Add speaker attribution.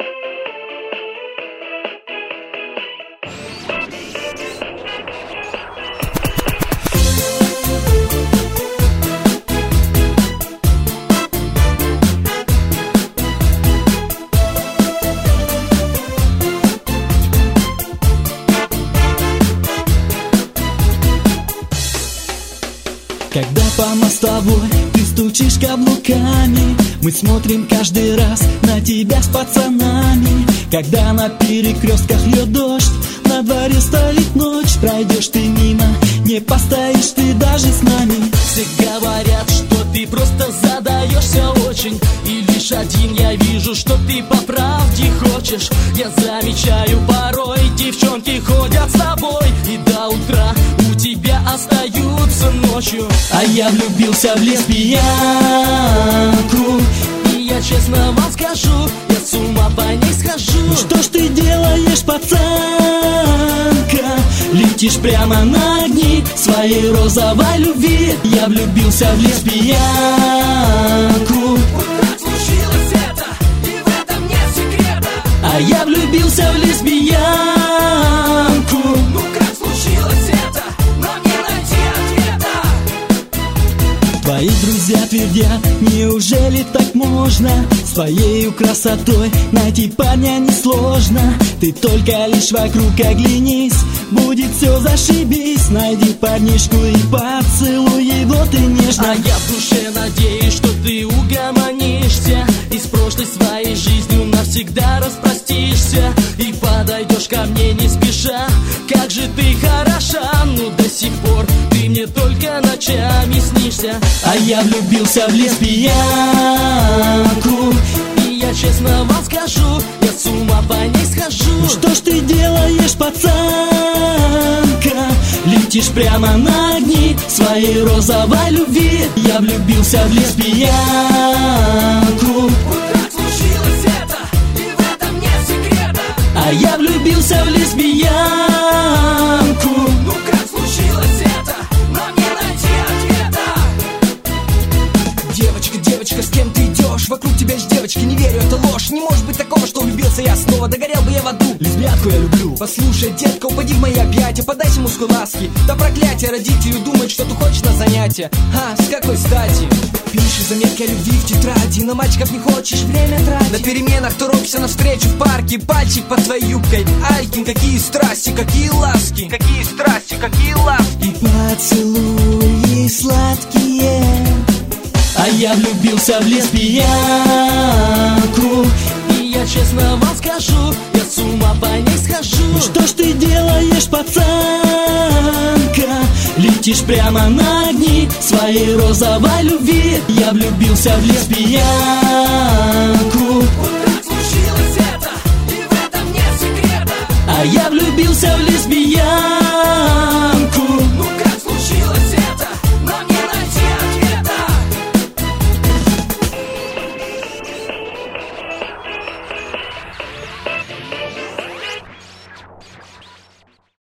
Speaker 1: Когда по мостовой ты стучишь каблуками, мы смотрим каждый раз на тебя с пацанами. Когда на перекрестках льет дождь, на дворе стоит ночь, пройдешь ты мимо, не постоишь ты даже с нами.
Speaker 2: Все говорят, что ты просто задаешься очень, и лишь один я вижу, что ты по правде хочешь. Я замечаю порой, девчонки ходят с тобой, и до утра у тебя остаются ночью.
Speaker 1: А я влюбился в лесбиянку,
Speaker 2: и я честно вам скажу, я с ума по ней схожу.
Speaker 1: Ну что ж ты делаешь, пацанка? Летишь прямо на огни своей розовой любви. Я влюбился в лесбиянку.
Speaker 2: Вот как случилось это, и в этом нет секрета.
Speaker 1: А я влюбился в лесбиянку.
Speaker 2: Ну как случилось это, но не найти ответа.
Speaker 1: Твои друзья твердят, неужели так можно? С твоей красотой найти парня несложно. Ты только лишь вокруг оглянись, будет все зашибись. Найди парнишку и поцелуй его ты нежно.
Speaker 2: А я в душе надеюсь, что ты угомонишься и с прошлой своей жизнью навсегда распростишься, и подойдешь ко мне не спеша. Как же ты хороша, но до сих пор ты мне только ночами снишься.
Speaker 1: А я влюбился в лесбиянку,
Speaker 2: и я честно вам скажу, я с ума по ней схожу.
Speaker 1: Ну что ж ты делаешь, пацанка? Летишь прямо на огни своей розовой любви. Я влюбился в лесбиянку.
Speaker 2: Вот как случилось это, и в этом нет секрета.
Speaker 1: А я влюбился в лесбиянку.
Speaker 2: Ну как случилось это, но не найти ответа.
Speaker 3: Девочка, девочка, с кем ты идешь? Вокруг тебя ж девочки, не верю, это ложь. Не может быть такого, что влюбился я снова. Догорел бы я в аду,
Speaker 1: Лесбиянку я люблю.
Speaker 3: Послушай, детка, упади в мои объятия, подайся мужской ласки. Да проклятие, родители думают, что ты хочешь на занятия. А, с какой стати? Пишешь заметки о любви в тетради, на мальчиков не хочешь время тратить. На переменах торопишься навстречу в парке, пальчик под твоей юбкой. Айкин, какие страсти, какие ласки. Какие страсти, какие ласки.
Speaker 1: И поцелуи сладкие. А я влюбился в лесбиянку.
Speaker 2: И я честно вам скажу, я с ума по ней схожу.
Speaker 1: Ну что ж ты делаешь, пацанка? Летишь прямо на огни своей розовой любви. Я влюбился в лесбиянку.
Speaker 2: Вот как случилось это, и в этом нет секрета.
Speaker 1: А я влюбился в лесбиянку.